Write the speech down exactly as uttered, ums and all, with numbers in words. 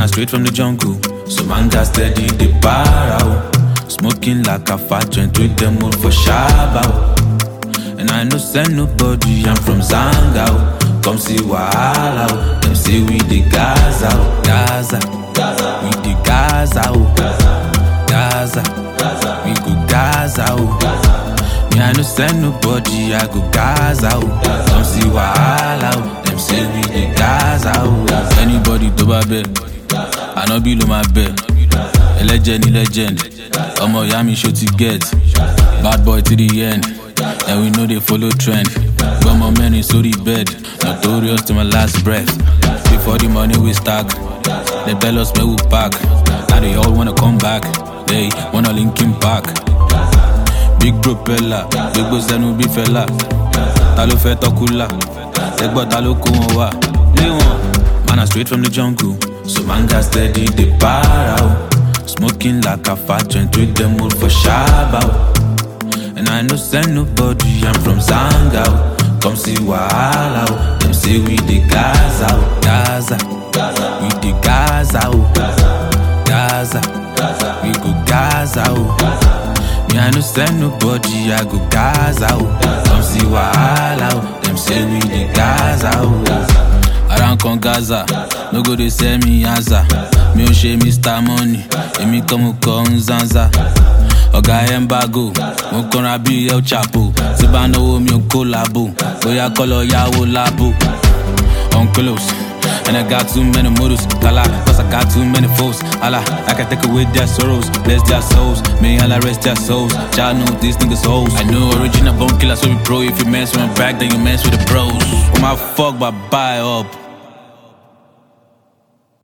I straight from the jungle, so man got steady the para. Smoking like a fat joint with the mood for Shabba. And I no send nobody, I'm from Zanga. Come see Wahala. Them say we the Gaza, Gaza, we the Gaza, Gaza, we go Gaza. Me I no send nobody, I go Gaza. Come see Wahala. Them say we the Gaza. Anybody to my bed, I no below my bed. A legend, a legend. Omo yami show to get. Bad boy to the end. And we know they follow trend. Got my men in sorry bed. Notorious to my last breath. Before the money we stack, they tell us where we pack. Now they all wanna come back. They wanna link him back. Big propeller, big boss and be fella. Talo fe tokula, legbo talo kuwa. Man I straight from the jungle, so man got steady the para. Smoking like a fat joint with the mood for Shabba. And I no send nobody, I'm from Zanga. Come see Wahala. Them say we the Gaza, Gaza, we the Gaza, Gaza, we go Gaza. Me I no send nobody, I go Gaza. Come see Wahala. Them say we the Gaza. Around con Gaza, no go they sell me answer. Me o she Mister Money, emi come con Zanza. Oga embargo, mo kora bi El Chapo. Ti ba no mi o collabo, boya color yawo labo. On close, and I got too many models. Kala, cause I got too many foes. Allah, I can take away their sorrows, bless their souls. May Allah rest their souls. Y'all know these niggas hoes. I know original bone killer, so we pro. If you mess with my back, then you mess with the bros. Oh my fuck, but buy up.